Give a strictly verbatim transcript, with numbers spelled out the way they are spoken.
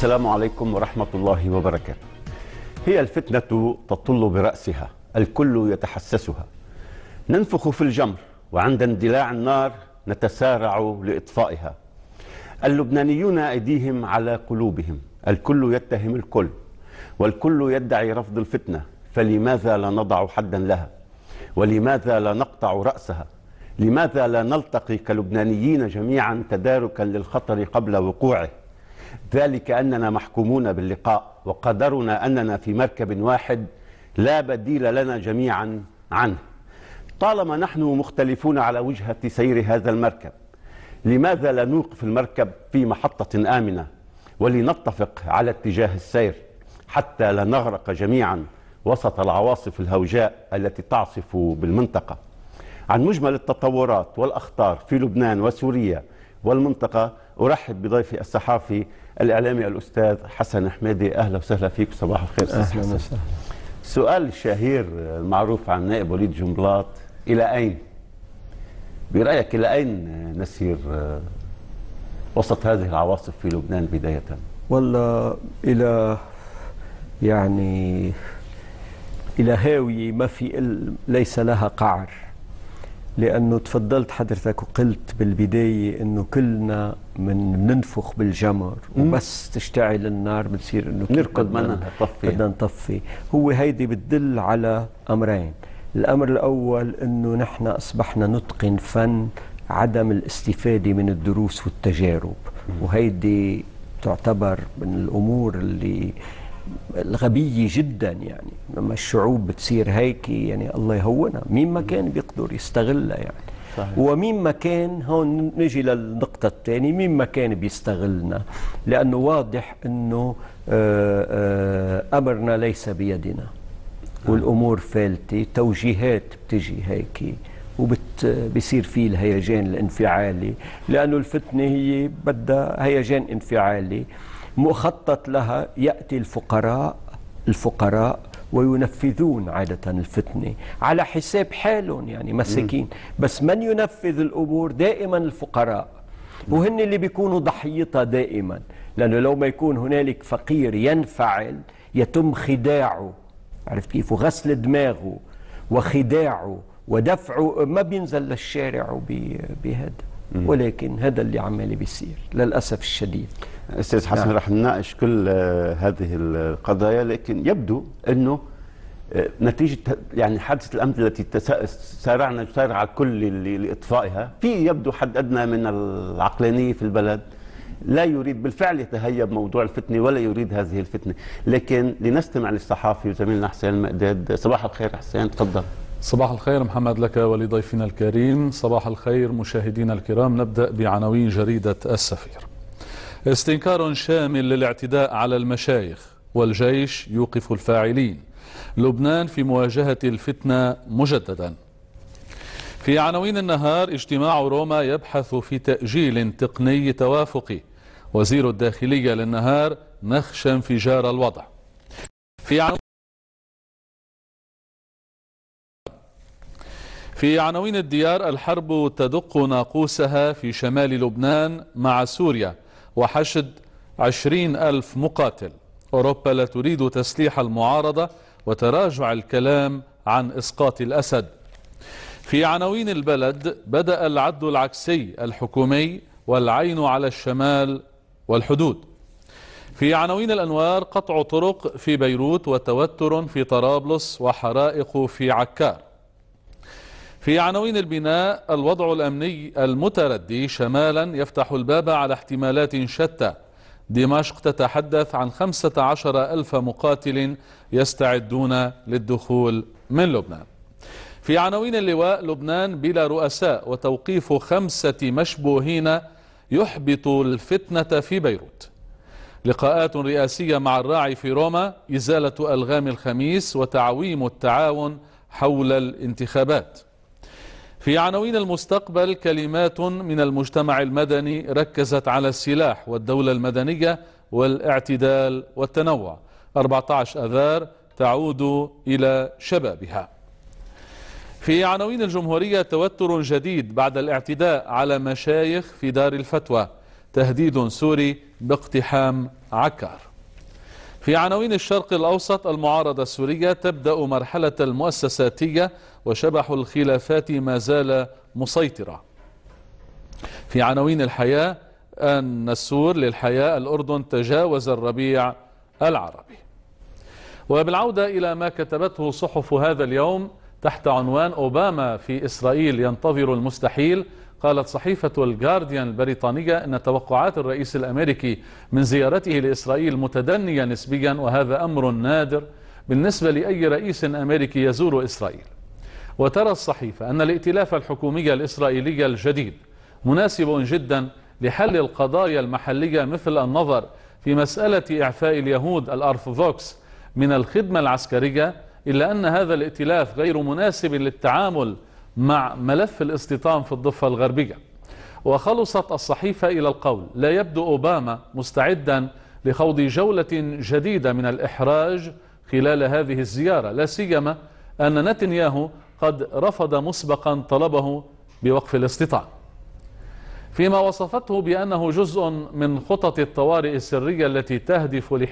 السلام عليكم ورحمة الله وبركاته. هي الفتنة تطل برأسها، الكل يتحسسها. ننفخ في الجمر وعند اندلاع النار نتسارع لإطفائها. اللبنانيون أيديهم على قلوبهم، الكل يتهم الكل والكل يدعي رفض الفتنة، فلماذا لا نضع حدا لها؟ ولماذا لا نقطع رأسها؟ لماذا لا نلتقي كلبنانيين جميعا تداركا للخطر قبل وقوعه؟ ذلك أننا محكومون باللقاء، وقدرنا أننا في مركب واحد لا بديل لنا جميعا عنه. طالما نحن مختلفون على وجهة سير هذا المركب، لماذا لا نوقف المركب في محطة آمنة ولنتفق على اتجاه السير حتى لا نغرق جميعا وسط العواصف الهوجاء التي تعصف بالمنطقة؟ عن مجمل التطورات والأخطار في لبنان وسوريا والمنطقة أرحب بضيفي الصحافي الإعلامي الأستاذ حسن حميدي. أهلا وسهلا فيك، صباح الخير أستاذ حسن. وسهلا. السؤال الشهير المعروف عن نائب وليد جنبلاط: إلى أين؟ برأيك إلى أين نسير وسط هذه العواصف في لبنان بداية؟ والله إلى يعني إلى هاوية ما في ليس لها قعر، لأنه تفضلت حضرتك وقلت بالبداية إنه كلنا من ننفخ بالجمر وبس تشتعل النار بتصير إنه نركض منها نطفي، بدنا نطفي. هو هيدي بتدل على أمرين. الأمر الأول إنه نحن أصبحنا نتقن فن عدم الاستفادة من الدروس والتجارب، وهيدي تعتبر من الأمور اللي الغبية جدا. يعني لما الشعوب بتصير هيك يعني الله يهونها، مين ما كان بيقدر يستغلها يعني صحيح. ومين ما كان، هون نجي للنقطة الثانية، مين ما كان بيستغلنا، لأنه واضح أنه أمرنا ليس بيدنا والأمور فالتة، توجيهات بتجي هيك وبتصير فيه الهيجان الانفعالي، لأنه الفتنة هي بدها هيجان انفعالي مخطط لها. يأتي الفقراء الفقراء وينفذون عادة الفتنة على حساب حالهم، يعني مساكين، بس من ينفذ الأمور دائما الفقراء، وهن اللي بيكونوا ضحيتها دائما. لأنه لو ما يكون هنالك فقير ينفعل يتم خداعه، عرفت كيف، وغسل دماغه وخداعه ودفعه، ما بينزل للشارع بهذا. ولكن هذا اللي عمال بيصير للأسف الشديد. أستاذ حسن، نعم. رح نناقش كل هذه القضايا، لكن يبدو أنه نتيجة يعني حادثة الأمن التي سارعنا سارع الكل لإطفائها، في يبدو حد أدنى من العقلانية في البلد لا يريد بالفعل يتهيب موضوع الفتنة ولا يريد هذه الفتنة. لكن لنستمع للصحافي وزميلنا حسين المقداد. صباح الخير حسين، تفضل. صباح الخير محمد لك ولضيفنا الكريم. صباح الخير مشاهدينا الكرام. نبدأ بعناوين جريدة السفير. استنكار شامل للاعتداء على المشايخ والجيش يوقف الفاعلين. لبنان في مواجهة الفتنة مجددا. في عناوين النهار: اجتماع روما يبحث في تأجيل تقني توافقي. وزير الداخلية للنهار: نخشى انفجار الوضع. في عناوين في عناوين الديار: الحرب تدق ناقوسها في شمال لبنان مع سوريا وحشد عشرين ألف مقاتل. أوروبا لا تريد تسليح المعارضة وتراجع الكلام عن إسقاط الأسد. في عناوين البلد: بدأ العد العكسي الحكومي والعين على الشمال والحدود. في عناوين الأنوار: قطع طرق في بيروت وتوتر في طرابلس وحرائق في عكار. في عناوين البناء: الوضع الأمني المتردي شمالا يفتح الباب على احتمالات شتى. دمشق تتحدث عن خمسة عشر ألف مقاتل يستعدون للدخول من لبنان. في عناوين اللواء: لبنان بلا رؤساء وتوقيف خمسة مشبوهين يحبط الفتنة في بيروت. لقاءات رئاسية مع الراعي في روما. إزالة ألغام الخميس وتعويم التعاون حول الانتخابات. في عناوين المستقبل: كلمات من المجتمع المدني ركزت على السلاح والدولة المدنية والاعتدال والتنوع. أربعة عشر آذار تعود إلى شبابها. في عناوين الجمهورية: توتر جديد بعد الاعتداء على مشايخ في دار الفتوى. تهديد سوري باقتحام عكار. في عناوين الشرق الأوسط، المعارضة السورية تبدأ مرحلة المؤسساتية وشبح الخلافات ما زال مسيطرة. في عناوين الحياة، أن السور للحياة، الأردن تجاوز الربيع العربي. وبالعودة إلى ما كتبته صحف هذا اليوم تحت عنوان أوباما في إسرائيل ينتظر المستحيل، قالت صحيفة الجارديان البريطانية أن توقعات الرئيس الأمريكي من زيارته لإسرائيل متدنية نسبيا، وهذا أمر نادر بالنسبة لأي رئيس أمريكي يزور إسرائيل. وترى الصحيفة أن الائتلاف الحكومي الإسرائيلي الجديد مناسب جدا لحل القضايا المحلية، مثل النظر في مسألة إعفاء اليهود الأرثوذكس من الخدمة العسكرية، إلا أن هذا الائتلاف غير مناسب للتعامل مع ملف الاستيطان في الضفة الغربية. وخلصت الصحيفة إلى القول: لا يبدو أوباما مستعدا لخوض جولة جديدة من الإحراج خلال هذه الزيارة، لا سيما أن نتنياهو قد رفض مسبقا طلبه بوقف الاستيطان، فيما وصفته بأنه جزء من خطط الطوارئ السرية التي تهدف